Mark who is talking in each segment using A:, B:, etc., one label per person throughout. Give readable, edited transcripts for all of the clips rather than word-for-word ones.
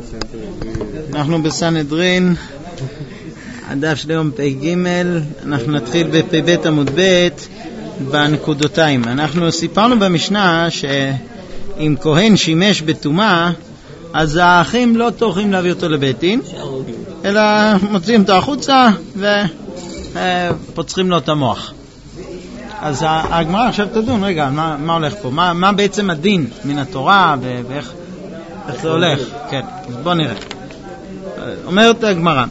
A: אנחנו בסנהדרין, הדף של יום פ"ג, אנחנו נתחיל בפ"ב עמוד ב' בנקודותיים. אנחנו סיפרנו במשנה שאם כהן שימש בטומאה, אז האחים לא טורחים להביא אותו לבית דין, אלא מוציאים אותו החוצה ופוצחים לו את המוח. אז הגמרא עכשיו תדון, רגע, מה הולך פה? מה בעצם הדין מן התורה ואיך זה הולך? כן, אז בוא נראה. אומרת הגמרא,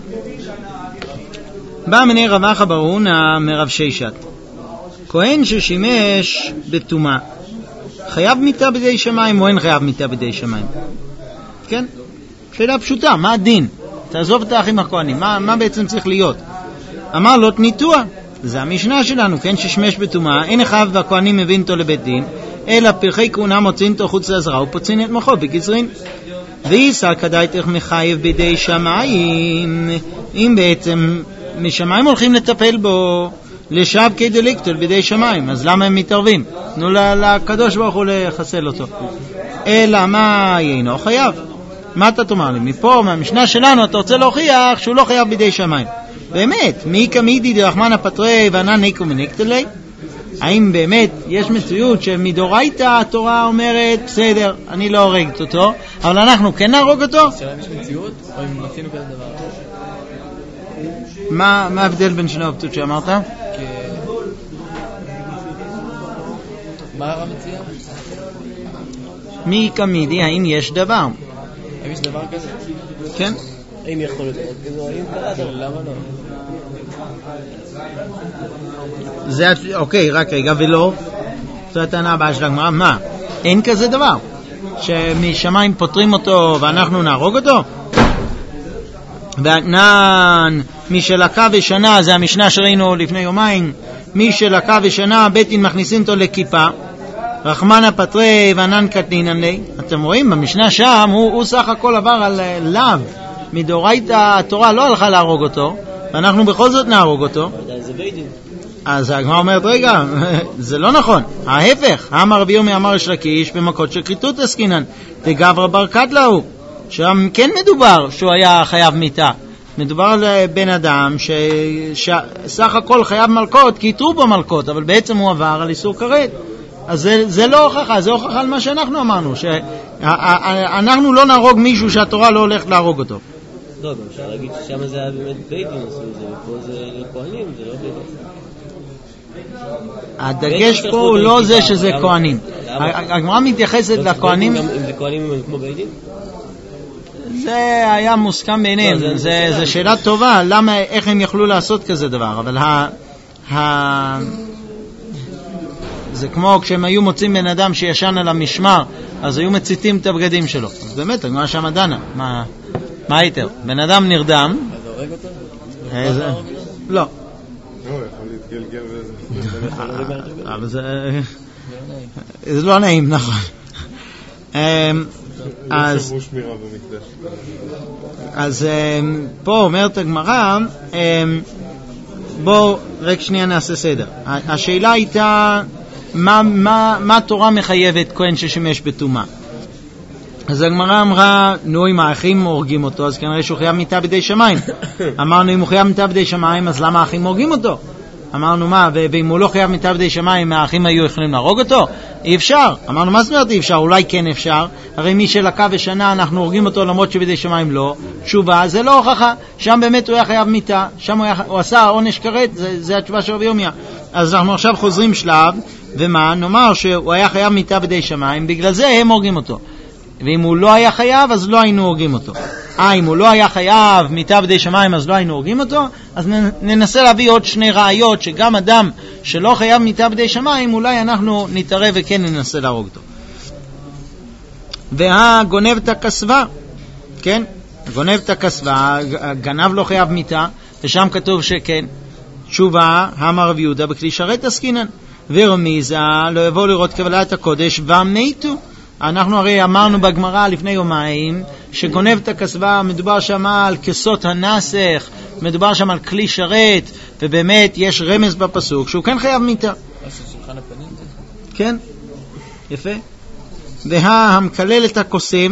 A: בא מני רב אחא בר הונא מרב ששת, כהן ששימש בטומאה חייב מיתה בידי שמיים או אין חייב מיתה בידי שמיים? כן, שאלה פשוטה, מה הדין? תעזוב את האחים הכהנים, מה בעצם צריך להיות? אמר לו תניתוע, זה המשנה שלנו, כן, ששימש בטומאה, אין חייב והכהנים מביאים אותו לבית דין, אלא פרחי כהונה מוציאים אותו חוץ לעזרה ופוצעים את מוחו בגזרין. ואיסר כדאיתך מחייב בידי שמיים, אם בעצם משמיים הולכים לטפל בו לשב כדליקטול בידי שמיים, אז למה הם מתערבים? תנו לקדוש ברוך הוא לחסל אותו. אלא מה אינו חייב? מה אתה תאמר לי? מפה, מהמשנה שלנו, אתה רוצה להוכיח שהוא לא חייב בידי שמיים. באמת, מי כמידי דרחמנא פטרי וענן ניקו מניקטלי? האם באמת יש מציאות שמדורייתא התורה אומרת בסדר, אני לא הורגת אותו, אבל אנחנו כן נהרוג אותו?
B: השאלה אם יש מציאות או אם מצינו כזה דבר?
A: מה ההבדל בין שני האופציות שאמרת?
B: מה הרב מציע?
A: מי כמידי, האם יש דבר?
B: האם יש דבר כזה?
A: כן.
B: האם יכול להיות כזה? האם קרה דבר? למה לא?
A: זה, אוקיי, רק רגע, ולא? זו הטענה הבאה של הגמרא, מה? אין כזה דבר? שמשמיים פותרים אותו ואנחנו נהרוג אותו? ואתנן, מי שלקה ושנה, זה המשנה שראינו לפני יומיים, מי שלקה ושנה, בית דין מכניסים אותו לכיפה, רחמנא פטרי וענן קטנינן לי. אתם רואים, במשנה שם, הוא סך הכל עבר על לאו. מדורייתא התורה לא הלכה להרוג אותו, ואנחנו בכל זאת נהרוג אותו. אז הגמרא אומרת, רגע, זה לא נכון. ההפך, אמר רבי ירמיה אמר ריש לקיש במכות של כריתות עסקינן, וגברא בר קטלא הוא, שם כן מדובר שהוא היה חייב מיתה. מדובר על בן אדם שסך הכל חייב מלכות, כי יתרו בו מלכות, אבל בעצם הוא עבר על איסור כרת. אז זה לא הוכחה, זה הוכחה על מה שאנחנו אמרנו, שאנחנו לא נהרוג מישהו שהתורה לא הולכת להרוג אותו.
C: לא, גם אפשר להגיד ששם זה היה באמת בית דין, ופה זה לכהנים, זה לא בית דין.
A: הדגש פה הוא לא זה שזה כהנים. הגמרא מתייחסת לכהנים.
C: אם זה כהנים הם כמו בית דין?
A: זה היה מוסכם ביניהם, זה שאלה טובה, איך הם יכלו לעשות כזה דבר, אבל זה כמו כשהם היו מוצאים בן אדם שישן על המשמר, אז היו מציתים את הבגדים שלו. אז באמת, הגמרא שם דנה, מה היתר? בן אדם נרדם.
B: אז הורג אותו?
A: לא.
D: יכול להתגלגל
A: אבל זה לא נעים, נכון. אז פה אומרת הגמרא, בואו רק שנייה נעשה סדר. השאלה הייתה מה התורה מחייבת כהן ששימש בטומאה. אז הגמרא אמרה, נו, אם האחים הורגים אותו, אז כנראה שהוא חייב מיתה בידי שמיים. אמרנו, אם הוא חייב מיתה בידי שמיים, אז למה האחים הורגים אותו? אמרנו, מה, ואם הוא לא חייב מיתה בידי שמיים, האחים היו יכולים להרוג אותו? אי אפשר. אמרנו, מה זאת אומרת אי אפשר? אולי כן אפשר. הרי מי שלקה ושנה, אנחנו הורגים אותו למרות שבידי שמיים לא. תשובה, זה לא הוכחה. שם באמת הוא היה חייב מיתה. שם הוא עשה עונש כרת, זה התשובה של רבי ירמיה. אז אנחנו עכשיו חוזרים שלב, ומה? נאמר שהוא היה חייב מיתה בידי שמיים, בגלל זה הם הורגים אותו. ואם הוא לא היה חייב, אז לא היינו הורגים אותו. אם הוא לא היה חייב מיתה בידי שמיים, אז לא היינו הורגים אותו. אז ננסה להביא עוד שני ראיות, שגם אדם שלא חייב מיתה בידי שמיים, אולי אנחנו נתערב וכן ננסה להרוג אותו. והגונב את הכסבה, כן? גונב את הכסבה, גנב לא חייב מיתה, ושם כתוב שכן. תשובה, אמר רב יהודה בכלי שרת עסקינן, ורמיזה לא יבואו לראות קבלת הקודש ומתו. אנחנו הרי אמרנו בגמרא לפני יומיים שגונב את הכסבה, מדובר שם על כסות הנסך, מדובר שם על כלי שרת, ובאמת יש רמז בפסוק שהוא כן חייב מיתה. כן, יפה. והמקלל את הקוסם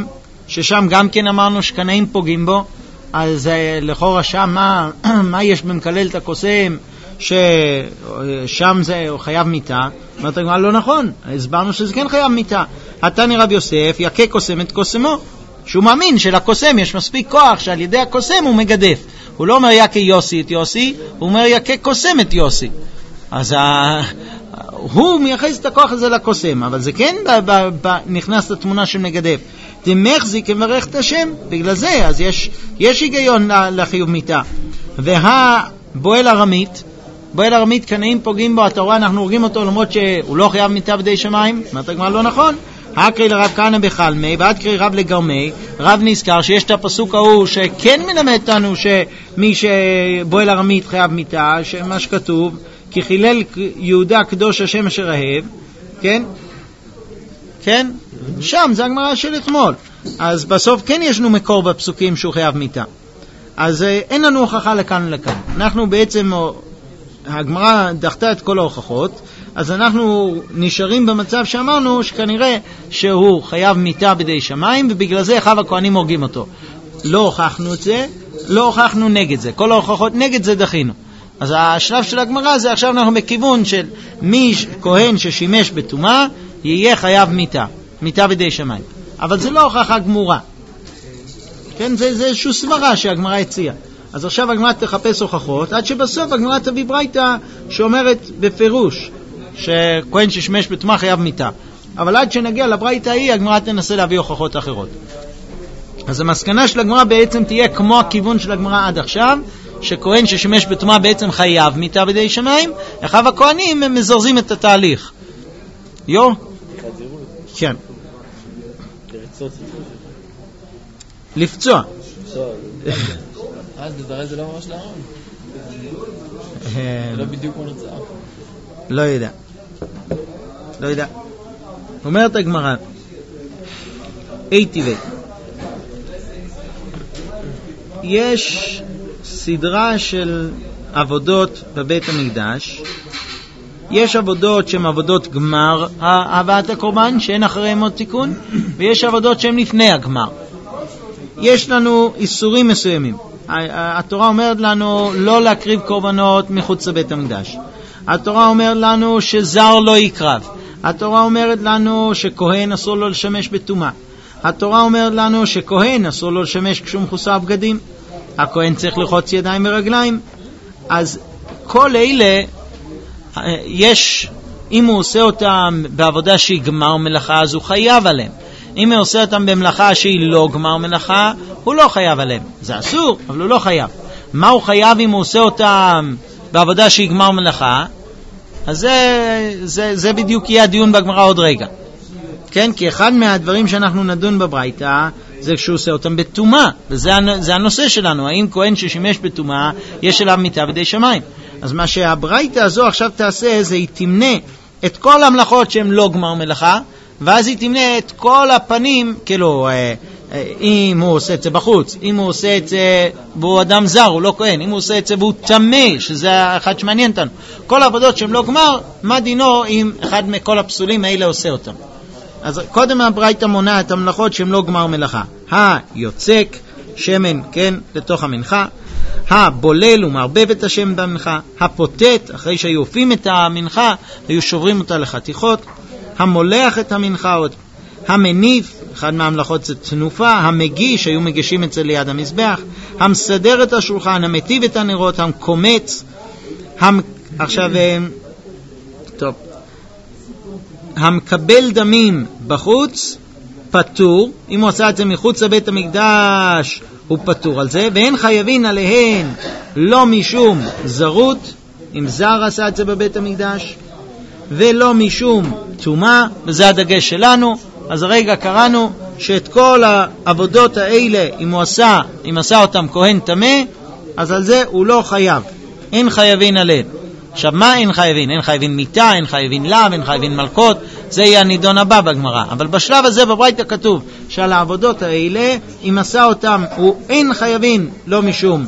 A: ששם גם כן אמרנו שקנאים פוגעים בו, אז לכאורה שם מה יש במקלל את הקוסם ששם זה חייב מיתה? אומרת הגמרא לא נכון, הסברנו שזה כן חייב מיתה. התנא רבי יוסף יכה קוסם את קוסמו, שהוא מאמין שלקוסם יש מספיק כוח שעל ידי הקוסם הוא מגדף. הוא לא אומר יכה יוסי את יוסי, הוא אומר יכה קוסם את יוסי. אז הוא מייחס את הכוח הזה לקוסם, אבל זה כן נכנס לתמונה של מגדף. דמחזיק כמברך את השם, בגלל זה, אז יש היגיון לחיוב מיתה. והבועל ארמית, בועל ארמית קנאים פוגעים בו, אתה רואה אנחנו הורגים אותו למרות שהוא לא חייב מיתה בדי שמיים. אומרת הגמרא לא נכון, הקרי לרב כהנא בחלמי ועד קרי רב לגרמי. רב נזכר שיש את הפסוק ההוא שכן מלמד אותנו שמי שבועל ארמית חייב מיתה, שמה שכתוב כי חילל יהודה קדוש השם אשר אהב, כן? כן? שם זה הגמרא של אתמול. אז בסוף כן ישנו מקור בפסוקים שהוא חייב מיתה. אז אין לנו הוכחה לכאן ולכאן. אנחנו בעצם, הגמרא דחתה את כל ההוכחות, אז אנחנו נשארים במצב שאמרנו שכנראה שהוא חייב מיתה בדי שמיים, ובגלל זה אחיו הכהנים הורגים אותו. לא הוכחנו את זה, לא הוכחנו נגד זה. כל ההוכחות נגד זה דחינו. אז השלב של הגמרא זה עכשיו אנחנו בכיוון של מי כהן ששימש בטומאה יהיה חייב מיתה, מיתה בדי שמיים. אבל זה לא הוכחה גמורה. כן, זה איזושהי סברה שהגמרא הציעה. אז עכשיו הגמרא תחפש הוכחות, עד שבסוף הגמרא תביא ברייתא שאומרת בפירוש שכהן ששימש בטומאה חייב מיתה. אבל עד שנגיע לברייתא ההיא, הגמרא תנסה להביא הוכחות אחרות. אז המסקנה של הגמרא בעצם תהיה כמו הכיוון של הגמרא עד עכשיו, שכהן ששימש בטומאה בעצם חייב מיתה בדי שמיים, אחיו הכהנים הם מזרזים את התהליך. יו? כן. לפצוע.
B: אז לזרז זה לא ממש להרוג. לא בדיוק כמו נוצר.
A: לא יודע. אומרת הגמרא, טבעי. יש סדרה של עבודות בבית המקדש. יש עבודות שהן עבודות גמר הבאת הקורבן, שאין אחריהם עוד תיקון, ויש עבודות שהן לפני הגמר. יש לנו איסורים מסוימים. התורה אומרת לנו לא להקריב קורבנות מחוץ לבית המקדש. התורה אומרת לנו שזר לא יקרב. התורה אומרת לנו שכהן אסור לו לשמש בטומאה. התורה אומרת לנו שכהן אסור לו לשמש כשהוא מחוסר בגדים. הכהן צריך לחוץ ידיים ורגליים. אז כל אלה יש, אם הוא עושה אותם בעבודה שהיא גמר מלאכה, אז הוא חייב עליהם. אם הוא עושה אותם במלאכה שהיא לא גמר מלאכה, הוא לא חייב עליהם. זה אסור, אבל הוא לא חייב. מה הוא חייב אם הוא עושה אותם בעבודה שהיא גמר מלאכה? אז זה בדיוק יהיה הדיון בגמרא עוד רגע. כן, כי אחד מהדברים שאנחנו נדון בברייתא זה כשהוא עושה אותם בטומאה, וזה הנושא שלנו, האם כהן ששימש בטומאה יש אליו מיתה בדי שמיים. אז מה שהברייתא הזו עכשיו תעשה זה היא תמנה את כל המלאכות שהן לא גמר מלאכה, ואז היא תמנה את כל הפנים, כאילו אם הוא עושה את זה בחוץ, אם הוא עושה את זה והוא אדם זר, הוא לא כהן, אם הוא עושה את זה והוא תמה, שזה אחד שמעניין אותנו, כל העבודות שהן לא גמר, מה דינו אם אחד מכל הפסולים האלה עושה אותם. אז קודם הברייתא מונה את המלאכות שהן לא גמר מלאכה. היוצק שמן, כן, לתוך המנחה, הבולל ומערבב את השמן במנחה, הפוטט, אחרי שהיו אופים את המנחה היו שוברים אותה לחתיכות, המולח את המנחה, המניף, אחד מהמלאכות זה תנופה, המגיש, היו מגישים את זה ליד המזבח, המסדר את השולחן, המטיב את הנרות, המקומץ, עכשיו טוב, המקבל דמים בחוץ פטור, אם הוא עשה את זה מחוץ לבית המקדש הוא פטור על זה, ואין חייבים עליהן לא משום זרות, אם זר עשה את זה בבית המקדש, ולא משום טומאה, וזה הדגש שלנו. אז הרגע קראנו שאת כל העבודות האלה אם עשה אותם כהן טמא, אז על זה הוא לא חייב, אין חייבים עליהן. עכשיו מה אין חייבים? אין חייבים מיתה, אין חייבים לאו, אין חייבים מלכות, זה יהיה הנידון הבא בגמרא. אבל בשלב הזה בברייתא כתוב שעל העבודות האלה אם עשה אותם הוא אין חייבים לא משום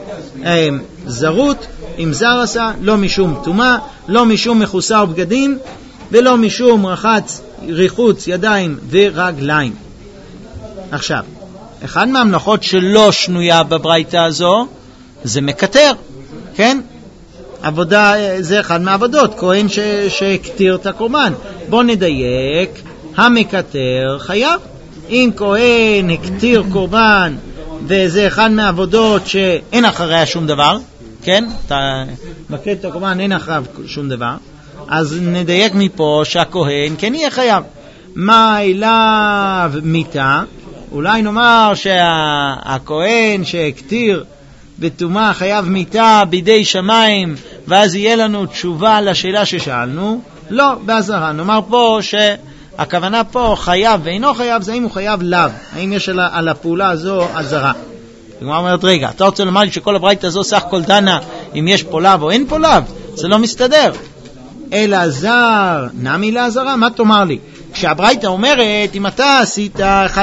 A: זרות, אם זר עשה לא משום טומאה, לא משום מחוסר בגדים, ולא משום ריחוץ ידיים ורגליים. עכשיו, אחד מהמלאכות שלא שנויה בברייתא הזו, זה מקטר, כן? עבודה, זה אחד מהעבודות, כהן שהקטיר את הקורבן. בוא נדייק, המקטר חייב. אם כהן הקטיר קורבן, וזה אחד מהעבודות שאין אחריה שום דבר, כן? אתה מקטיר את הקורבן, אין אחריו שום דבר, אז נדייק מפה שהכהן כן יהיה חייב. מה אליו מיתה? אולי נאמר שהכהן שהקטיר בטומאה חייב מיתה בידי שמיים, ואז יהיה לנו תשובה לשאלה ששאלנו. לא, בעזרה. נאמר פה שהכוונה פה חייב ואינו חייב, זה האם הוא חייב לאו, האם יש על הפעולה הזו עזרה. הגמרא אומרת, רגע, אתה רוצה לומר לי שכל הברייתא הזו סך כל דנה אם יש פה לאו או אין פה לאו? זה לא מסתדר. אלא זר נמי לעזרה, מה תאמר לי? כשהברייתא אומרת, אם אתה עשית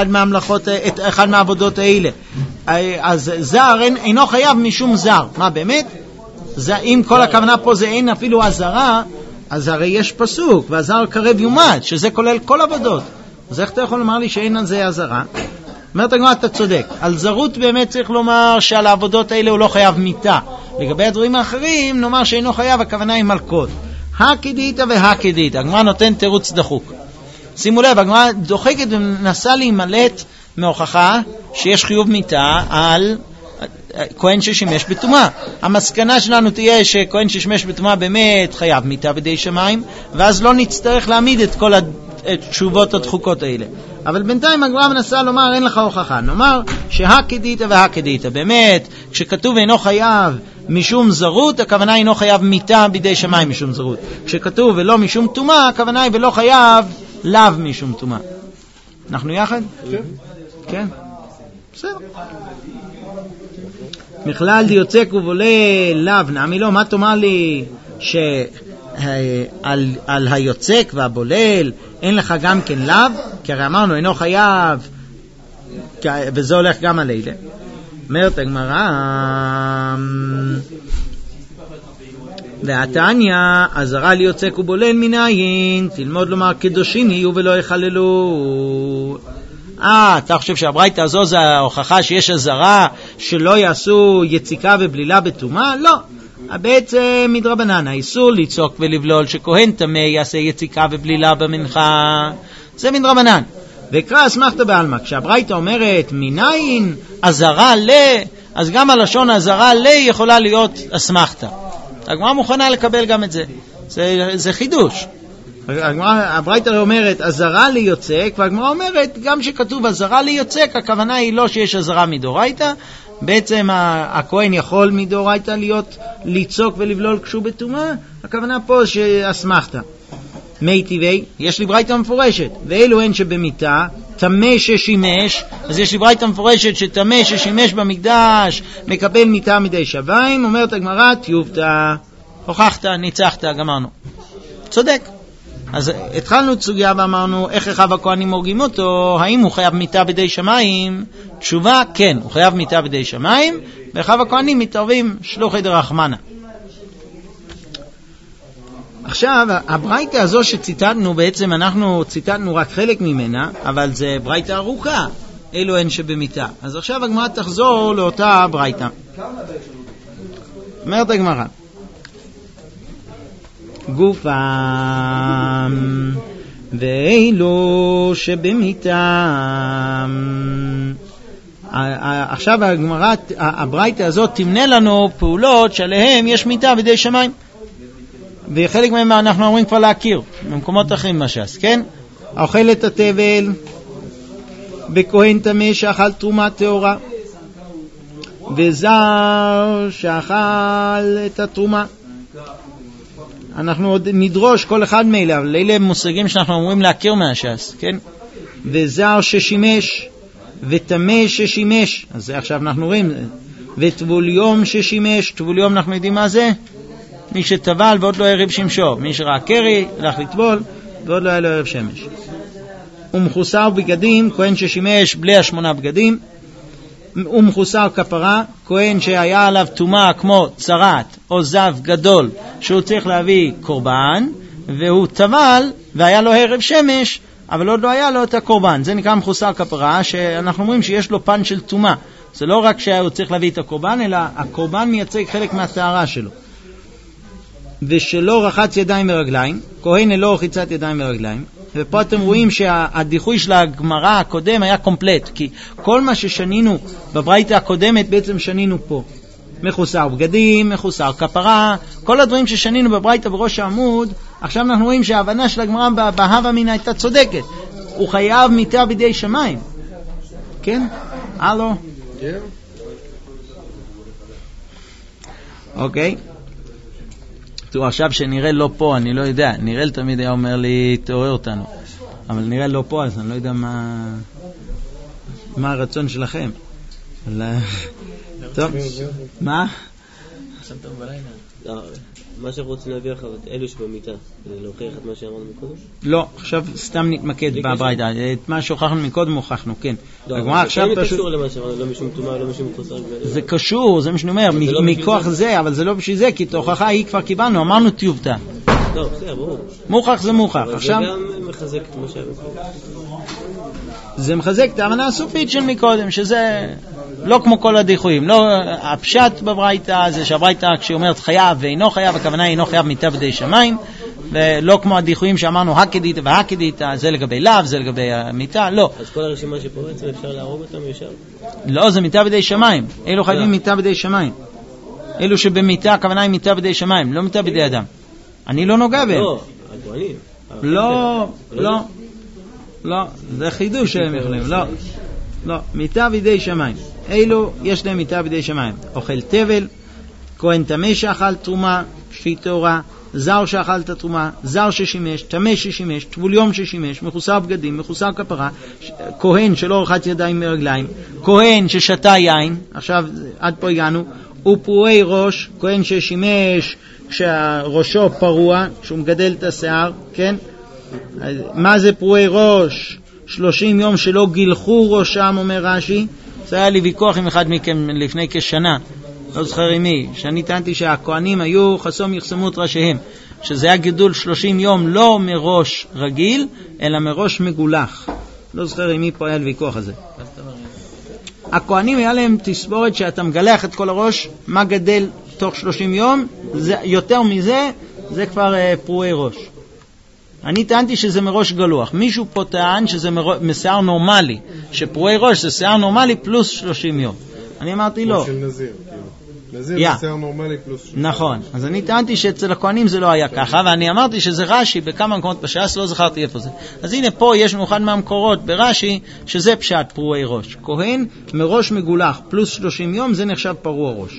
A: אחד מהעבודות האלה, אז זר אינו חייב משום זר. מה באמת? אם כל הכוונה פה זה אין אפילו עזרה, אז הרי יש פסוק, והזר קרב יומד, שזה כולל כל עבודות. אז איך אתה יכול לומר לי שאין על זה עזרה? אומרת הגמרא, אתה צודק. על זרות באמת צריך לומר שעל העבודות האלה הוא לא חייב מיתה. לגבי הדברים האחרים, נאמר שאינו חייב, הכוונה היא מלכות. הקדיתא והקדיתא. הגמרא נותן תירוץ דחוק. שימו לב, הגמרא דוחקת ומנסה להימלט מהוכחה שיש חיוב מיתה על כהן ששימש בטומאה. המסקנה שלנו תהיה שכהן ששימש בטומאה באמת חייב מיתה בידי שמיים, ואז לא נצטרך להעמיד את כל התשובות הדחוקות האלה. אבל בינתיים הגמרא מנסה לומר אין לך הוכחה. נאמר שהקדיתא והקדיתא. באמת, כשכתוב אינו חייב משום זרות, הכוונה אינו חייב מיתה בידי שמיים משום זרות. כשכתוב ולא משום טומאה, הכוונה היא ולא חייב לאו משום טומאה. אנחנו יחד?
D: כן.
A: כן? בסדר. מכלל דיוצק ובולה לאו נעמי לו. מה תאמר לי שעל היוצק והבולל אין לך גם כן לאו? כי הרי אמרנו אינו חייב, וזה הולך גם על אלה. אומרת הגמרא, והתניא, עזרה לי יוצק ובולל מנין, תלמוד לומר קדושים יהיו ולא יחללו. אתה חושב שהברייתא הזו זה ההוכחה שיש עזרה שלא יעשו יציקה ובלילה בטומאה? לא. בעצם מדרבנן, האיסור לצעוק ולבלול שכהן טמא יעשה יציקה ובלילה במנחה, זה מדרבנן. ויקרא אסמכתא בעלמא, כשהברייתא אומרת מנין עזרה ל, אז גם הלשון עזרה ל יכולה להיות אסמכתא. הגמרא מוכנה לקבל גם את זה. זה חידוש. הברייתא אומרת עזרה לי יוצק, והגמרא אומרת גם שכתוב עזרה לי יוצק, הכוונה היא לא שיש עזרה מדאורייתא, בעצם הכהן יכול מדאורייתא להיות לצעוק ולבלול כשהוא בטומאה, הכוונה פה שאסמכתא. מי טבעי, יש לי ברייתא מפורשת, ואלו הן שבמיתה, טמא ששימש, אז יש לי ברייתא מפורשת שטמא ששימש במקדש מקבל מיתה מדי שביים. אומרת הגמרא, טיובתא, הוכחת, ניצחת, גמרנו. צודק. אז התחלנו את סוגיה ואמרנו איך אחיו הכהנים הורגים אותו, האם הוא חייב מיתה בידי שמיים? תשובה, כן, הוא חייב מיתה בידי שמיים, ואחיו הכהנים מתערבים שלוחי דרחמנא. עכשיו, הברייתא הזו שציטטנו, בעצם אנחנו ציטטנו רק חלק ממנה, אבל זה ברייתא ארוכה, אלו הן שבמיתה. אז עכשיו הגמרא תחזור לאותה ברייתא. אומרת הגמרא, גופם ואלו שבמיתה. עכשיו הגמרא, הברייתא הזאת תמנה לנו פעולות שעליהם יש מיתה בידי שמיים, וחלק מהם אנחנו אומרים כבר להכיר במקומות אחרים משס, כן? האוכל את התבל בכהן טמא שאכל תרומה טהורה, וזר שאכל את התרומה. אנחנו עוד נדרוש כל אחד מאלה, אבל אלה מושגים שאנחנו אומרים להכיר מהשס, כן? וזר ששימש וטמא ששימש, אז זה עכשיו אנחנו רואים, וטבול יום ששימש. טבול יום אנחנו יודעים מה זה? מי שטבל ועוד לא ערב שמשו, מי שראה קרי הלך לטבול ועוד לא היה לו ערב שמש. ומחוסר בגדים, כהן ששימש בלי 8 בגדים. ומחוסר כפרה, כהן שהיה עליו טומאה כמו צרת או זב גדול שהוא צריך להביא קורבן, והוא טבל והיה לו ערב שמש, אבל עוד לא היה לו את הקורבן. זה נקרא מחוסר כפרה, שאנחנו אומרים שיש לו פן של טומאה. זה לא רק שהוא צריך להביא את הקורבן, אלא הקורבן מייצג חלק מהטהרה שלו. ושלא רחץ ידיים ורגליים, כהן ללא רחיצת ידיים ורגליים. ופה אתם רואים שהדיחוי של הגמרא הקודם היה קומפלט, כי כל מה ששנינו בברייתא הקודמת בעצם שנינו פה. מחוסר בגדים, מחוסר כפרה, כל הדברים ששנינו בברייתא בראש העמוד, עכשיו אנחנו רואים שההבנה של הגמרא בהווה אמינא הייתה צודקת. הוא חייב מיתה בידי שמיים. כן? הלו?
D: כן.
A: אוקיי. תראו, עכשיו שנראה לא פה, אני לא יודע. נראה תמיד היה אומר לי, תעורר אותנו. אבל נראה לא פה, אז אני לא יודע מה הרצון שלכם. טוב, מה?
B: עכשיו טוב בלילה.
C: מה שאנחנו רוצים להביא אחר את אלו שבמיטה, כדי להוכיח את מה שאמרנו מקודם?
A: לא, עכשיו סתם נתמקד בברייתא. את מה שהוכחנו מקודם הוכחנו, כן.
C: זה קשור למה שאמרנו, לא משום טומאה, לא משום חוסר.
A: זה קשור, זה מה שאני אומר, מכוח זה, אבל זה לא בשביל זה, כי את ההוכחה היא כבר קיבלנו, אמרנו טיובתא.
C: לא, בסדר, ברור.
A: מוכח זה מוכח.
C: אבל זה גם מחזק את מה שהיה מקודם.
A: זה מחזק את ההבנה הסופית של מקודם, שזה לא כמו כל הדיחויים. לא, הפשט בברייתא זה שהברייתא כשהיא אומרת חייב ואינו חייב, הכוונה היא אינו חייב מיתה בידי שמיים, ולא כמו הדיחויים שאמרנו הקדיתא והקדיתא, זה לגבי לאו, זה לגבי המיתה, לא.
C: אז כל הרשימה שפה בעצם אפשר להרוג אותם ישר?
A: לא, זה מיתה בידי שמיים. אלו חייבים מיתה בידי שמיים. אלו שבמיתה, הכוונה היא מיתה בידי שמיים, לא מיתה בידי אדם. אני לא נוגע בהם.
C: לא, הגואנים.
A: לא, זה חידוש שהם יכולים, לא, מיתה בידי שמיים. אילו יש להם מיתה בידי שמיים. אוכל תבל, כהן טמא שאכל תרומה, כפי תורה, זר שאכל את התרומה, זר ששימש, טמא ששימש, טבול יום ששימש, מחוסר בגדים, מחוסר כפרה, כהן שלא רחץ ידיים ורגליים, כהן ששתה יין, עכשיו עד פה הגענו, ופרועי ראש, כהן ששימש כשראשו פרוע, כשהוא מגדל את השיער, כן? מה זה פרועי ראש? 30 יום שלא גילחו ראשם, אומר רש"י. זה היה לי ויכוח עם אחד מכם לפני כשנה, לא זוכר עם מי, שאני טענתי שהכהנים היו חסום יחסמות ראשיהם, שזה היה גידול 30 יום לא מראש רגיל, אלא מראש מגולח. לא זוכר עם מי פה היה לוויכוח הזה. הכהנים היה להם תסבורת שאתה מגלח את כל הראש, מה גדל תוך 30 יום, זה, יותר מזה, זה כבר פרועי ראש. אני טענתי שזה מראש גלוח. מישהו פה טען שזה משיער נורמלי, שפרועי ראש זה שיער נורמלי פלוס 30 יום. אני אמרתי לא.
D: כמו של נזיר. נזיר זה שיער נורמלי פלוס 30 יום.
A: נכון. אז אני טענתי שאצל הכהנים זה לא היה ככה, ואני אמרתי שזה רש"י בכמה מקומות בש"ס, לא זכרתי איפה זה. אז הנה פה יש אחד מהמקורות ברש"י, שזה פשט פרועי ראש. כהן מראש מגולח פלוס 30 יום, זה נחשב פרוע ראש.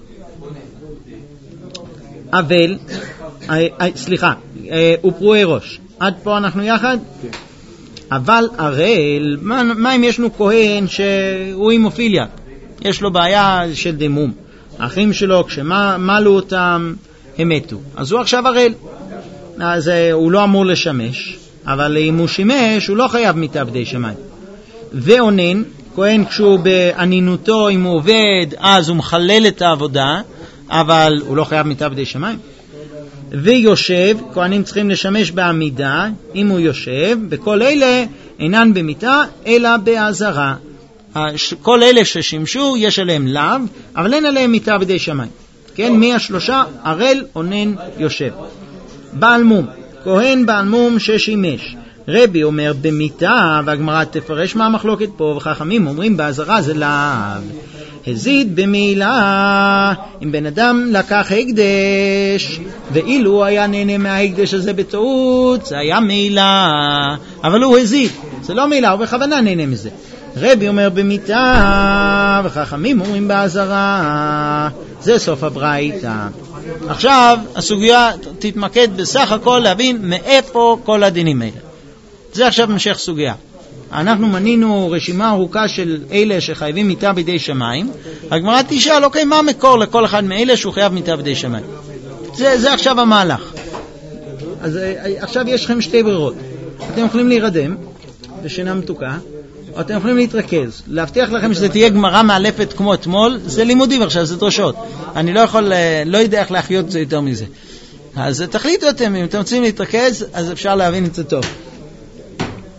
A: אבל, סליחה, הוא פרועי ראש. עד פה אנחנו יחד?
D: כן.
A: אבל הראל, מה אם ישנו כהן שהוא הימופיליה? יש לו בעיה של דימום. האחים שלו, כשמלו אותם, הם מתו. אז הוא עכשיו הראל. אז הוא לא אמור לשמש, אבל אם הוא שימש, הוא לא חייב מיתה בידי שמיים. ועונן, כהן כשהוא בענינותו, אם הוא עובד, אז הוא מחלל את העבודה, אבל הוא לא חייב מיתה בידי שמיים. ויושב, כהנים צריכים לשמש בעמידה, אם הוא יושב, בכל אלה אינן במיתה, אלא בעזרה. כל אלה ששימשו, יש עליהם לאו, אבל אין עליהם מיתה בידי שמיים. כן, מהשלושה, הראל, עונן, יושב. בעל מום, כהן בעל מום ששימש. רבי אומר במיתה, והגמרא תפרש מה המחלוקת פה, וחכמים אומרים בעזרה זה לאו. הזיד במילה, אם בן אדם לקח הקדש, ואילו היה נהנה מההקדש הזה בטעות, זה היה מילה, אבל הוא הזיד, זה לא מילה, הוא בכוונה נהנה מזה. רבי אומר במיתה, וחכמים אומרים בעזרה, זה סוף הברייתא. עכשיו הסוגיה תתמקד בסך הכל להבין מאיפה כל הדינים האלה. זה עכשיו המשך סוגיה. אנחנו מנינו רשימה ארוכה של אלה שחייבים מיתה בידי שמיים. הגמרא תשאל, אוקיי, מה המקור לכל אחד מאלה שהוא חייב מיתה בידי שמיים? זה עכשיו המהלך. אז עכשיו יש לכם שתי ברירות. אתם יכולים להירדם בשינה מתוקה, או אתם יכולים להתרכז. להבטיח לכם שזה תהיה גמרא מאלפת כמו אתמול, זה לימודים עכשיו, זה דרשות. אני לא יודע איך להחיות את זה יותר מזה. אז תחליטו אתם, אם אתם רוצים להתרכז, אז אפשר להבין את זה טוב.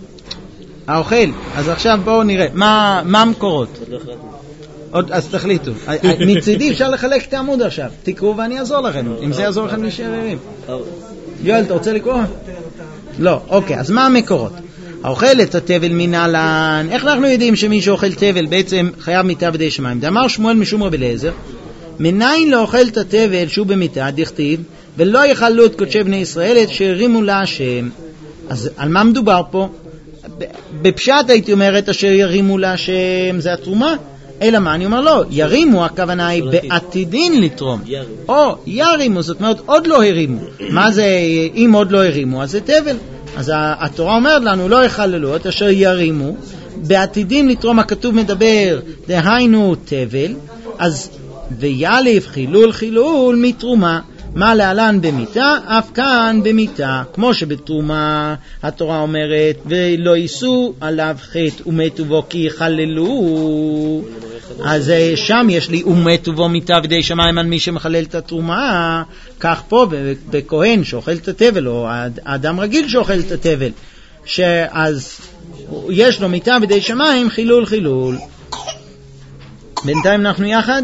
A: האוכל. אז עכשיו בואו נראה, מה המקורות? אז תחליטו. מצידי אפשר לחלק את העמוד עכשיו. תקראו ואני אעזור לכם. אם זה יעזור לכם להישארים. יואל, אתה רוצה לקרוא? לא, אוקיי. אז מה המקורות? האוכל את התבל מנהלן. איך אנחנו יודעים שמי שאוכל תבל בעצם חייב מיתה בדי שמיים? דאמר שמואל משום רבי אליעזר, מניין לא אוכל את התבל שהוא במיתה, דכתיב, ולא יאכלו את קודשי בני ישראל את שהרימו להשם. אז על מה מדובר פה? בפשט הייתי אומרת אשר ירימו להשם זה התרומה, אלא מה אני אומר? לא, ירימו הכוונה היא בעתידין לתרום, או ירימו, זאת אומרת עוד לא הרימו. מה זה אם עוד לא הרימו? אז זה תבל. אז התורה אומרת לנו לא יחללו את אשר ירימו בעתידים לתרום. הכתוב מדבר דהיינו תבל, אז ויאלף חילול מתרומה, מה להלן במיתה אף כאן במיתה, כמו שבתרומה התורה אומרת ולא יישאו עליו חטא ומתו בו כי יחללו. אז שם יש לי ומתו בו מיתה בדי שמיים על מי שמחלל את התרומה. כך פה בכהן שאוכל את התבל, או האדם רגיל שאוכל את התבל, שאז יש לו מיתה בדי שמיים, חילול. בינתיים אנחנו יחד?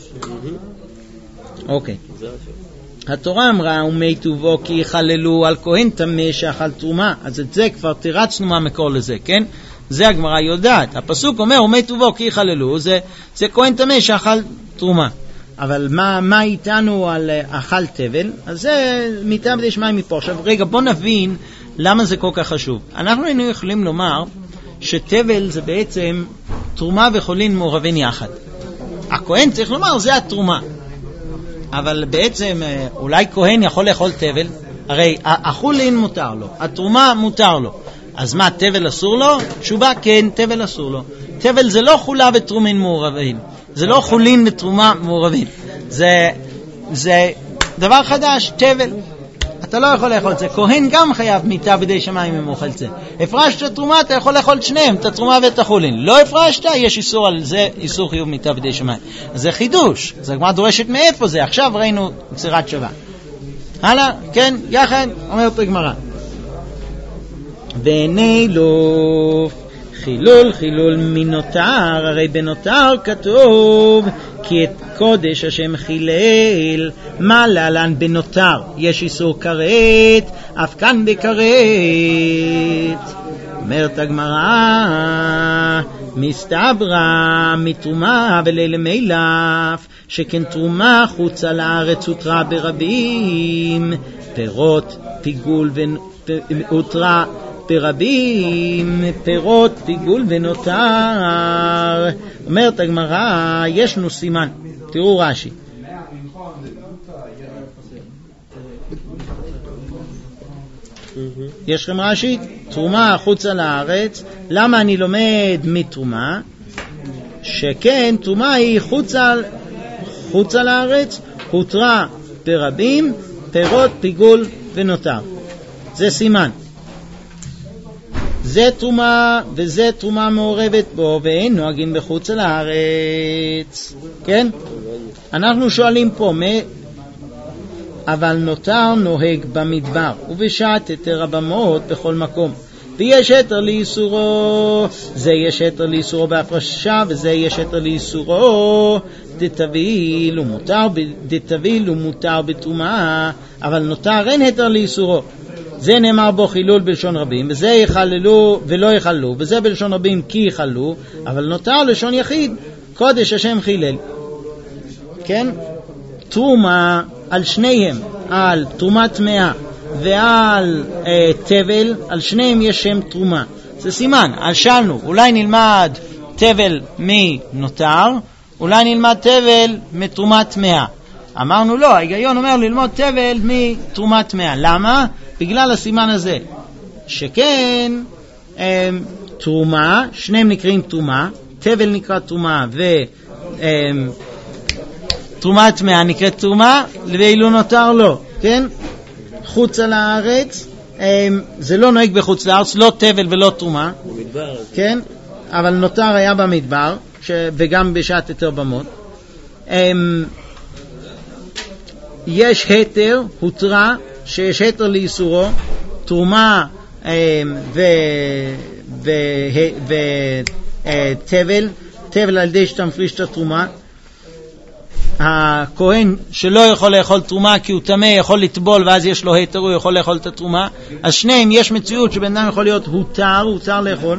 A: אוקיי. התורה אמרה ומתו בו כי יחללו על כהן טמא שאכל תרומה. אז את זה כבר תירצנו מהמקור לזה, כן? זה הגמרא יודעת. הפסוק אומר ומתו בו כי יחללו, זה כהן טמא שאכל תרומה. אבל מה איתנו על אכל תבל? אז זה מיתה בדי שמיים מפה. עכשיו רגע, בוא נבין למה זה כל כך חשוב. אנחנו היינו יכולים לומר שתבל זה בעצם תרומה וחולין מעורבים יחד. הכהן צריך לומר זה התרומה, אבל בעצם אולי כהן יכול לאכול תבל? הרי החולין מותר לו, התרומה מותר לו, אז מה, תבל אסור לו? תשובה כן, תבל אסור לו. תבל זה לא חולה ותרומין מעורבים, זה לא חולין ותרומה מעורבים, זה דבר חדש, תבל. אתה לא יכול לאכול את זה. כהן גם חייב מיתה בדי שמיים אם אוכל את זה. הפרשת תרומה, אתה יכול לאכול את שניהם, את התרומה ואת החולין. לא הפרשת, יש איסור על זה, איסור חיוב מיתה בדי שמיים. אז זה חידוש. זה הגמרא דורשת מאיפה זה. עכשיו ראינו גזירת שווה. הלאה, כן, יחד, אומרת הגמרא. ונילוף חילול מנותר, הרי בנותר כתוב כי את קודש השם חילל. מה להלן בנותר? יש איסור כרת, אף כאן בכרת. אומרת הגמרא מסתברא מתרומה בליל מילף, שכן תרומה חוץ על הארץ הותרה ברבים, פירות פיגול והותרה ברבים, פירות פיגול ונותר. אומרת הגמרא יש לנו סימן, תראו רש"י. יש לכם רש"י? תרומה חוץ על הארץ. למה אני לומד מתרומה? שכן תרומה היא חוץ על הארץ, הותרה ברבים, פירות פיגול ונותר. זה סימן. זה תרומה וזה תרומה מעורבת בו, ואין נוהגים בחוץ על הארץ. כן? אנחנו שואלים פה, אבל נותר נוהג במדבר ובשעת היתר הבמות בכל מקום, ויש היתר לאיסורו. זה יש היתר לאיסורו בהפרשה, וזה יש היתר לאיסורו דתביל ומותר בתרומה, אבל נותר אין היתר לאיסורו. זה נאמר בו חילול בלשון רבים, וזה יחללו ולא יחללו, וזה בלשון רבים כי יחללו, אבל נותר לשון יחיד, קודש השם חילל. כן? תרומה על שניהם, על תרומה טמאה ועל תבל, על שניהם יש שם תרומה. זה סימן, אז שאלנו, אולי נלמד תבל מנותר, אולי נלמד תבל מתרומה טמאה. אמרנו לא, ההיגיון אומר ללמוד תבל מתרומה טמאה. למה? בגלל הסימן הזה, שכן תרומה, שניהם נקראים תרומה, תבל נקרא תרומה תרומה טמאה נקראת תרומה, ואילו נותר לא, כן? חוץ על הארץ, זה לא נוהג בחוץ לארץ, לא תבל ולא תרומה, כן? אבל נותר היה במדבר, וגם בשעת היתר במות. יש היתר, הותרה, שיש היתר לאיסורו, תרומה ותבל, תבל על ידי שאתה מפריש את התרומה. הכהן שלא יכול לאכול תרומה כי הוא טמא יכול לטבול ואז יש לו היתר, הוא יכול לאכול את התרומה. אז שניהם יש מציאות שבן אדם יכול להיות הותר לאכול.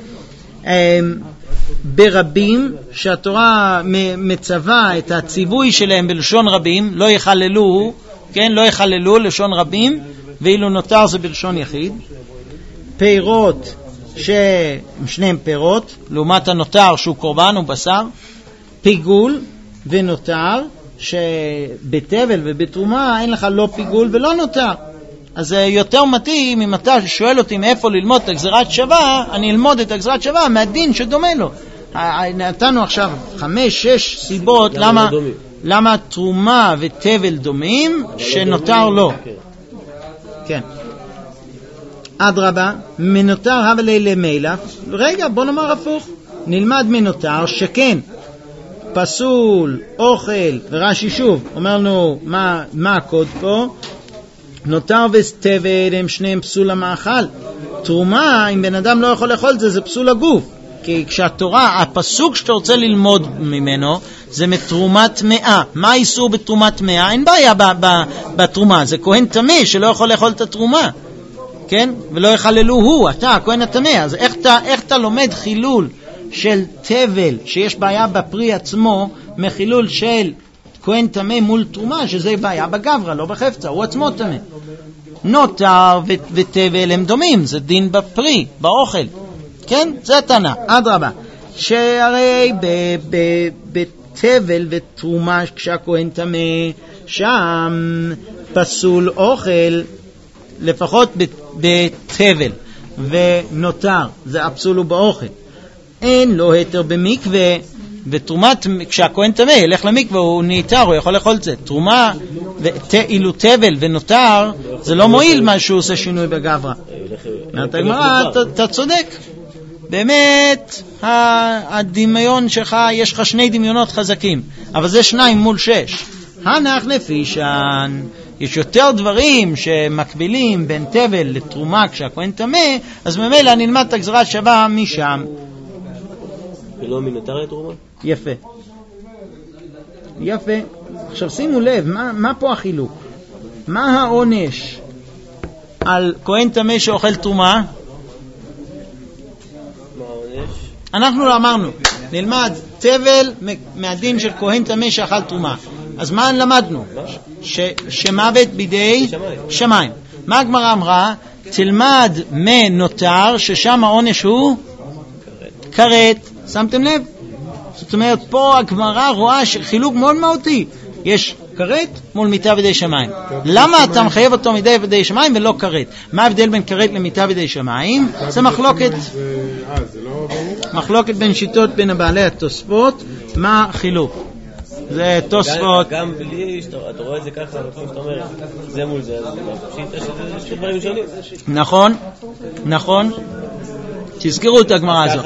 A: ברבים שהתורה מצווה את הציווי שלהם בלשון רבים, לא יחללו, כן, לא יחללו לשון רבים, ואילו נותר זה בלשון יחיד. פירות ששניהם פירות, לעומת הנותר שהוא קורבן ובשר. פיגול ונותר, שבטבל ובתרומה אין לך לא פיגול ולא נותר. אז זה יותר מתאים אם אתה שואל אותי מאיפה ללמוד את הגזירת שווה, אני אלמוד את הגזירת שווה מהדין שדומה לו. נתנו עכשיו 5-6 סיבות למה תרומה וטבל דומים שנותר לו. כן. אדרבה, מנותר הווה לילה מילף. רגע, בוא נאמר הפוך. נלמד מנותר שכן פסול, אוכל, ורש"י שוב אומר לנו מה הקוד פה. נותר וסטבל הם שניהם פסול המאכל. תרומה, אם בן אדם לא יכול לאכול זה פסול הגוף. כי כשהתורה, הפסוק שאתה רוצה ללמוד ממנו זה מתרומה טמאה. מה האיסור בתרומה טמאה? אין בעיה בתרומה, זה כהן טמא שלא יכול לאכול את התרומה, כן? ולא יחללו הוא, אתה, הכהן הטמא. אז איך אתה לומד חילול של תבל שיש בעיה בפרי עצמו מחילול של כהן טמא מול תרומה שזה בעיה בגברה, לא בחפצה, הוא עצמו טמא. נותר ותבל הם דומים, זה דין בפרי, באוכל, כן? זה התנא. אדרבה, שהרי בתבל ותרומה כשהכהן טמא שם פסול אוכל, לפחות בתבל, ונותר זה הפסול הוא באוכל. אין לו היתר במקווה, ותרומת, כשהכהן טמא ילך למקווה הוא נהיתר, הוא יכול לאכול את זה. תרומה, אילו תבל ונותר, זה לא מועיל מה שהוא עושה שינוי בגברה. אתה צודק. באמת, הדמיון שלך, יש לך שני דמיונות חזקים, אבל זה 2 מול 6. הנח לפישן, יש יותר דברים שמקבילים בין תבל לתרומה כשהכהן טמא, אז ממילא נלמד את הגזירת שווה משם.
C: ולא מנותר לתרומה?
A: יפה. יפה. עכשיו שימו לב, מה פה החילוק? מה העונש על כהן טמא שאוכל תרומה?
C: מה העונש?
A: אנחנו לא אמרנו, נלמד תבל מהדין של כהן טמא שאכל תרומה. אז מה למדנו? שמוות בידי שמיים. מה הגמרא אמרה? תלמד מנותר ששם העונש הוא כרת. שמתם לב? זאת אומרת, פה הגמרא רואה חילוק מאוד מהותי. יש כרת מול מיטה בידי שמיים. למה אתה מחייב אותו מיטה בידי שמיים ולא כרת? מה ההבדל בין כרת למיטה בידי שמיים? זה מחלוקת בין שיטות בין בעלי התוספות. מה החילוק? זה תוספות.
C: גם בלי, אתה רואה את זה ככה, אתה אומר, זה מול זה, שיטה שזה דברים שונים.
A: נכון, נכון. תזכרו את הגמרא הזאת.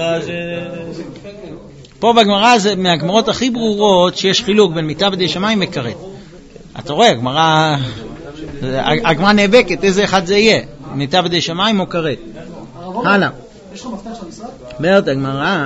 A: פה בגמרא זה מהגמרות הכי ברורות שיש חילוק בין מיטה בידי שמיים וכרת. אתה רואה, הגמרא נאבקת, איזה אחד זה יהיה, מיטה בידי שמיים או כרת. הלאה. יש לך מפתח של המשרד? אומרת הגמרא,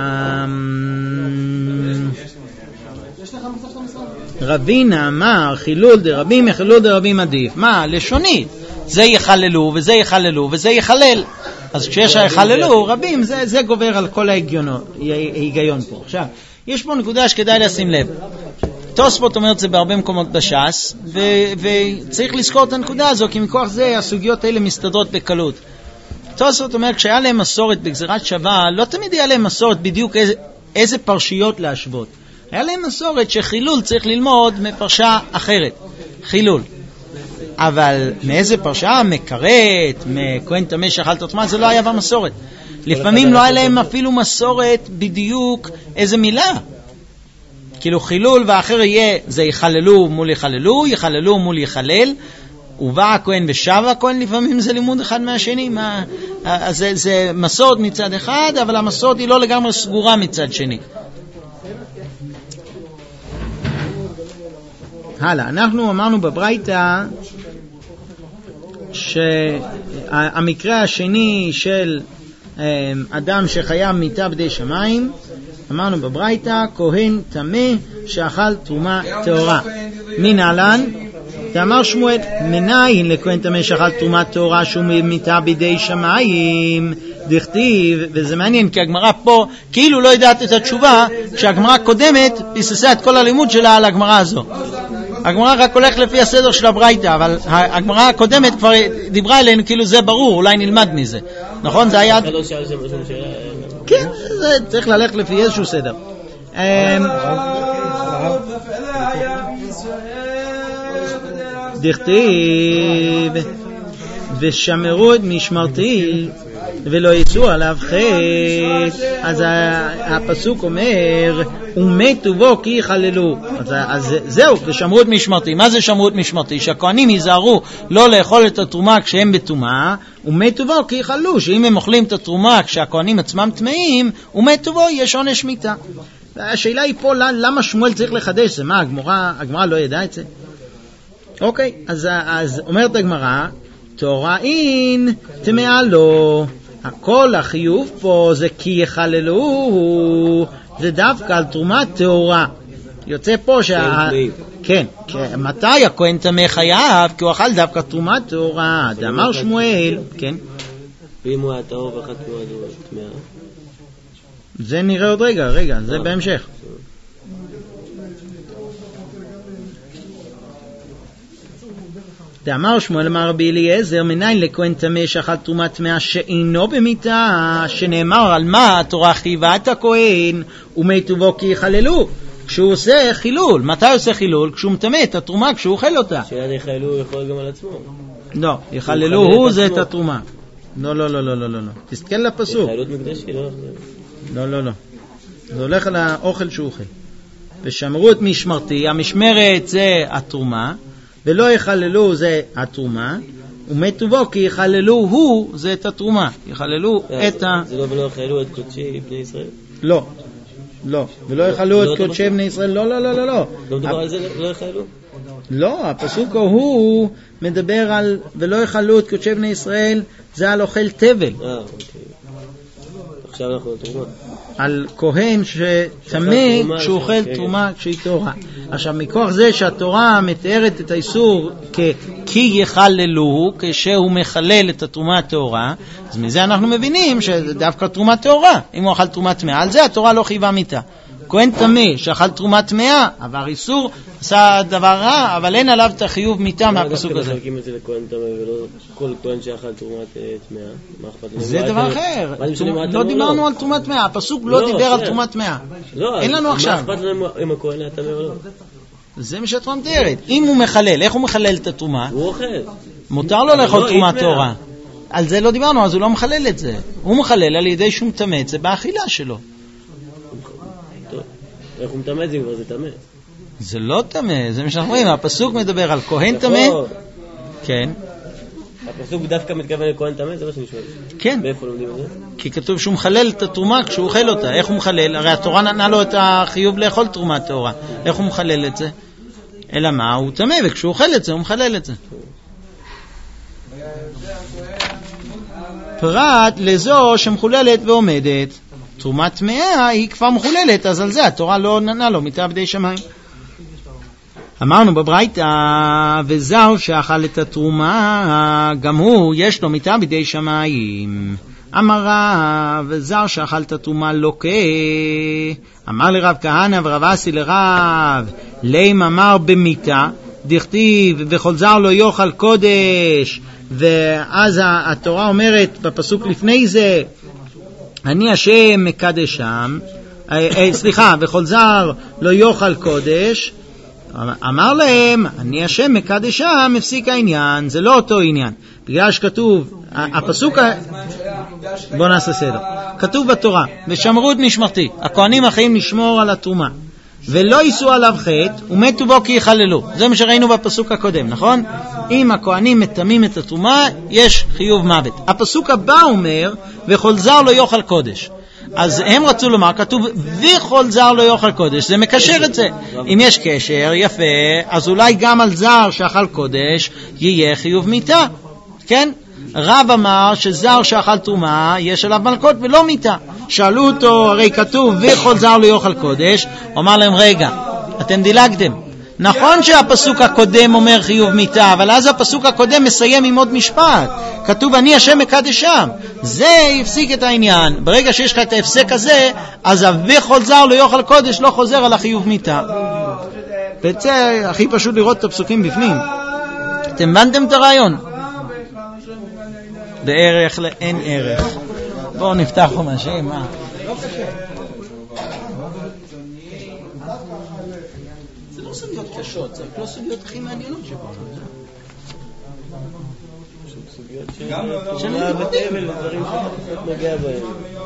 A: יש לך מפתח של המשרד? רבינה אמר חילול דרבים מחילול דרבים עדיף. מה? לשונית. זה יחללו וזה יחללו וזה יחלל. אז כשיש היחללו רבים, זה גובר על כל ההיגיון פה. עכשיו, יש פה נקודה שכדאי לשים לב. תוספות אומרת זה בהרבה מקומות בש"ס, וצריך לזכור את הנקודה הזו, כי מכוח זה הסוגיות האלה מסתדרות בקלות. תוספות אומרת, כשהיה להם מסורת בגזירת שווה, לא תמיד היה להם מסורת בדיוק איזה פרשיות להשוות. היה להם מסורת שחילול צריך ללמוד מפרשה אחרת. חילול. אבל מאיזה פרשה? מכרת, מכהן טמא שאכל תרומה, זה לא היה במסורת. לפעמים לא היה להם אפילו מסורת בדיוק איזה מילה. כאילו חילול ואחר יהיה, זה יחללו מול יחללו, יחללו מול יחלל, ובא הכהן ושב הכהן, לפעמים זה לימוד אחד מהשני. זה מסורת מצד אחד, אבל המסורת היא לא לגמרי סגורה מצד שני. הלאה, אנחנו אמרנו בברייתא שהמקרה השני של אדם שחייב מיתה בידי שמיים, אמרנו בברייתא, כהן טמא שאכל תרומה טהורה. מנהלן, תאמר שמואל, מניין לכהן טמא שאכל תרומה טהורה שהוא מיתה בידי שמיים, דכתיב, וזה מעניין כי הגמרא פה כאילו לא יודעת את התשובה, כשהגמרא קודמת ביססה את כל הלימוד שלה על הגמרא הזו. הגמרא רק הולך לפי הסדר של הברייתא, אבל הגמרא הקודמת כבר דיברה עלינו כאילו זה ברור, אולי נלמד מזה. נכון? זה היה... כן, זה צריך ללכת לפי איזשהו סדר. דכתיב ושמרו את משמרתי ולא יישאו עליו חטא. אז הפסוק אומר ומתו בו כי יחללו. אז זהו, ושמרו את משמרתי. מה זה שמרו את משמרתי? שהכהנים ייזהרו לא לאכול את התרומה כשהם בטומאה, ומתו בו כי יחללו, שאם הם אוכלים את התרומה כשהכהנים עצמם טמאים, ומתו בו יש עונש מיתה. השאלה היא פה למה שמואל צריך לחדש זה? מה, הגמרא לא ידע את זה? אוקיי, אז אומרת הגמרא, תורה אין טמאה לו. כל החיוב פה זה כי יחללו, זה דווקא על תרומה טהורה. יוצא פה כן, מתי הכהן טמא חייב? כי הוא אכל דווקא תרומה טהורה. דאמר שמואל, כן.
C: ואם הוא היה טהור ואחת תרומה טמאה?
A: זה נראה עוד רגע, זה בהמשך. דאמר שמואל אמר רבי אליעזר, מניין לכהן טמא שאכל תרומה טמאה שאינו במיתה, שנאמר על מה התורה חייבה את הכהן ומתו בו כי יחללו. כשהוא עושה חילול, מתי הוא עושה חילול? כשהוא מטמא את התרומה, כשהוא אוכל אותה.
C: שיד יחללו הוא יכול גם על עצמו.
A: לא, יחללו הוא זה את התרומה. לא. תסתכל לפסוק.
C: יחללות מקדשי, לא.
A: זה הולך על האוכל שהוא אוכל. ושמרו את משמרתי, המשמרת זה התרומה, ולא יחללו זה התרומה, ומתו בו כי יחללו הוא זה את התרומה. יחללו את ה...
C: זה לא ולא יחללו את קודשי בני ישראל?
A: לא. ולא יחללו את קודשי בני ישראל, לא.
C: לא מדבר על זה, לא יחללו?
A: לא, הפסוק הוא מדבר על ולא יחללו את קודשי בני ישראל, זה על אוכל תבל.
C: אוקיי. עכשיו אנחנו תרומה.
A: על כהן שטמא כשהוא אוכל תרומה כשהיא טהורה. עכשיו מכוח זה שהתורה מתארת את האיסור כי יחללו, כשהוא מחלל את התרומה הטהורה, אז מזה אנחנו מבינים שזה דווקא תרומה טהורה. אם הוא אכל תרומה טמאה, על זה התורה לא חייבה מיתה. כהן טמא שאכל תרומה טמאה, עבר איסור, עשה דבר רע, אבל אין עליו את החיוב מיתה מהפסוק הזה.
C: מחלקים את זה לכהן טמא ולא כל כהן שאכל תרומת טמאה.
A: זה דבר אחר. לא דיברנו על תרומת טמאה, הפסוק לא דיבר על תרומת טמאה. אין לנו עכשיו.
C: מה אכפת לנו אם הכהן היה טמא או לא?
A: זה מה שהתורה מתארת. אם הוא מחלל, איך הוא מחלל את התרומה?
C: הוא אוכל.
A: מותר לו לאכול תרומה טהורה. על זה לא דיברנו, אז הוא לא מחלל את זה. הוא מחלל על ידי שהוא מטמא את זה באכילה שלו.
C: איך הוא מטמא את זה כבר? זה טמא.
A: זה לא טמא, זה מה שאנחנו רואים. הפסוק מדבר על כהן טמא. כן.
C: הפסוק דווקא מתכוון לכהן טמא, זה מה שנשמע.
A: כן.
C: באיפה לומדים את זה?
A: כי כתוב שהוא מחלל את התרומה כשהוא אוכל אותה. איך הוא מחלל? הרי התורה נתנה לו את החיוב לאכול תרומה טהורה. איך הוא מחלל את זה? אלא מה? הוא טמא, וכשהוא אוכל את זה, הוא מחלל את זה. פרט לזו שמחוללת ועומדת. תרומת טמאה היא כבר מחוללת, אז על זה התורה לא נתנה לו מיתה בידי שמיים. אמרנו בברייתא, וזהו שאכל את התרומה, גם הוא יש לו מיתה בידי שמיים. אמר רב, וזהו שאכל את התרומה לוקה. אמר לרב כהנא ורב אסי לרב, למה אמר במיתה, דכתיב וכל זר לא יאכל קודש. ואז התורה אומרת בפסוק לפני זה, אני השם מקדשם, וכל זר לא יאכל קודש. אמר להם, אני השם מקדשם, הפסיק העניין. זה לא אותו עניין, בגלל שכתוב הפסוק, בוא נעשה סדר. כתוב בתורה, ושמרו את משמרתי, הכהנים החיים לשמור על התרומה, ולא יישאו עליו חטא, ומתו בו כי יחללו. זה מה שראינו בפסוק הקודם, נכון? אם הכהנים מטמאים את התרומה, יש חיוב מוות. הפסוק הבא אומר, וכל זר לא יאכל קודש. אז הם רצו לומר, כתוב וכל זר לא יאכל קודש, זה מקשר את זה. אם יש קשר, יפה, אז אולי גם על זר שאכל קודש יהיה חיוב מיתה, כן? רב אמר שזר שאכל תרומה יש עליו מלקות ולא מיתה. שאלו אותו, הרי כתוב וכל זר לא יאכל קודש, הוא אמר להם רגע, אתם דילגתם, נכון שהפסוק הקודם אומר חיוב מיתה, אבל אז הפסוק הקודם מסיים עם עוד משפט, כתוב אני השם מקדשם. זה הפסיק את העניין. ברגע שיש לך את ההפסק הזה, אז וכל זר לא יאכל קודש לא חוזר על החיוב מיתה. וזה הכי פשוט לראות את הפסוקים בפנים. אתם הבנתם את הרעיון? בערך לאין ערך. בואו נפתח חומשים. מה? זה לא סוגיות קשות, זה לא סוגיות הכי מעניינות שבעולם.
C: סוגיות של בתבל ודברים שאתה נוגע בהם.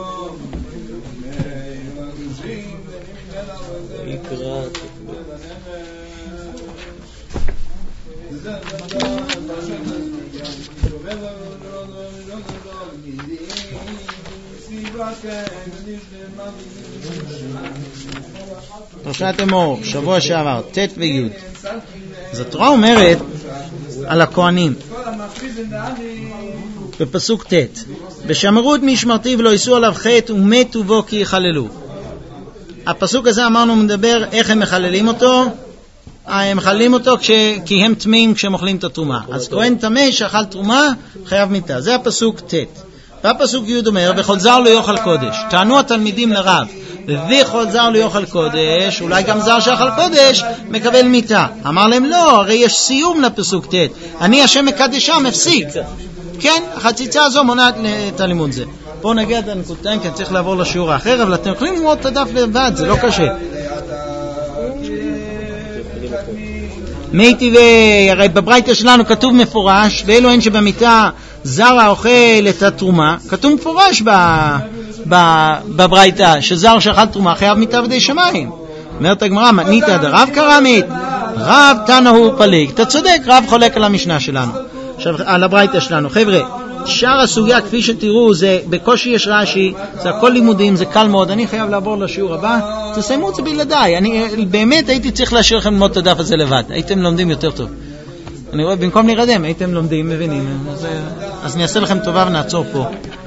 C: יקרא
A: פרשת אמור, שבוע שעבר, ט' וי'. אז התורה אומרת על הכהנים בפסוק ט', בשמרו את משמרתי ולא יישאו עליו חטא ומתו בו כי יחללו. הפסוק הזה אמרנו מדבר איך הם מחללים אותו. הם מחללים אותו כי הם טמאים כשהם אוכלים את התרומה. אז כהן טמא שאכל תרומה חייב מיתה. זה הפסוק ט'. והפסוק י' אומר וכל זר לא יאכל קודש. טענו התלמידים לרב וכל זר לא יאכל קודש, אולי גם זר שאכל קודש מקבל מיתה. אמר להם לא, הרי יש סיום לפסוק ט', אני השם מקדשם, הפסיק. כן, החציצה הזו מונעת את הלימוד זה. בואו נגיע את הנקודתיים, כי צריך לעבור לשיעור האחר, אבל אתם יכולים ללמוד את הדף לבד, זה לא קשה. הרי בברייתא שלנו כתוב מפורש, ואלו הן שבמיתה זר האוכל את התרומה, כתוב מפורש בברייתא שזר שאכל תרומה חייב מיתה בדי שמיים. אומרת הגמרא, מתניתא דרב קרמית, רב תנא הוא פליג. אתה צודק, רב חולק על המשנה שלנו, עכשיו על הברייתא שלנו. חבר'ה, שאר הסוגיה כפי שתראו זה בקושי יש רש"י, זה הכל לימודים, זה קל מאוד. אני חייב לעבור לשיעור הבא, תסיימו את זה בלעדיי. אני באמת הייתי צריך להשאיר לכם ללמוד את הדף הזה לבד, הייתם לומדים יותר טוב. אני רואה במקום להירדם הייתם לומדים, מבינים. אז אני אעשה לכם טובה ונעצור פה.